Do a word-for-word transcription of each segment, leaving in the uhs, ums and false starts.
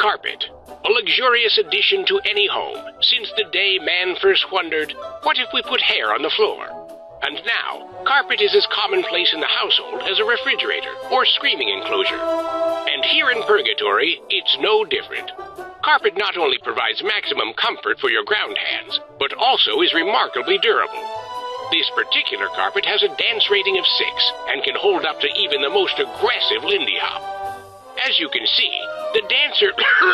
Carpet, a luxurious addition to any home since the day man first wondered, what if we put hair on the floor? And now, carpet is as commonplace in the household as a refrigerator or screaming enclosure. And here in Purgatory, it's no different. Carpet not only provides maximum comfort for your ground hands, but also is remarkably durable. This particular carpet has a dance rating of six and can hold up to even the most aggressive Lindy Hop. As you can see, the dancer...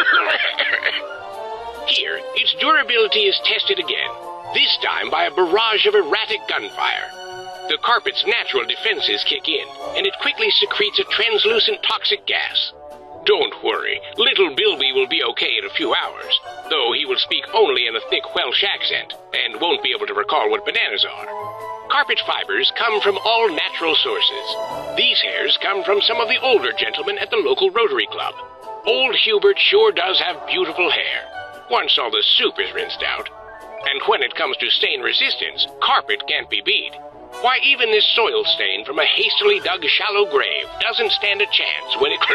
Here, its durability is tested again, this time by a barrage of erratic gunfire. The carpet's natural defenses kick in, and it quickly secretes a translucent toxic gas. Don't worry, little Bilby will be okay in a few hours, though he will speak only in a thick Welsh accent, and won't be able to recall what bananas are. Carpet fibers come from all natural sources. These hairs come from some of the older gentlemen at the local Rotary Club. Old Hubert sure does have beautiful hair, once all the soup is rinsed out. And when it comes to stain resistance, carpet can't be beat. Why, even this soil stain from a hastily dug shallow grave doesn't stand a chance when it...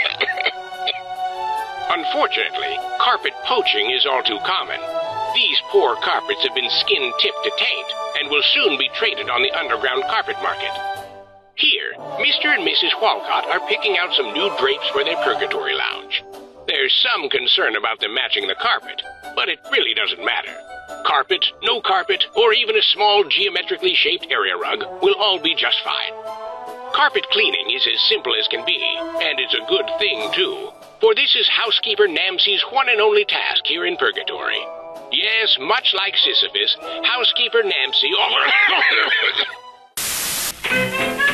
Unfortunately, carpet poaching is all too common. These poor carpets have been skinned tip to taint and will soon be traded on the underground carpet market. Here, Mister and Missus Walcott are picking out some new drapes for their Purgatory lounge. There's some concern about them matching the carpet, but it really doesn't matter. Carpet, no carpet, or even a small geometrically shaped area rug will all be just fine. Carpet cleaning is as simple as can be, and it's a good thing, too. For this is housekeeper Nancy's one and only task here in Purgatory. Yes, much like Sisyphus, housekeeper Nancy...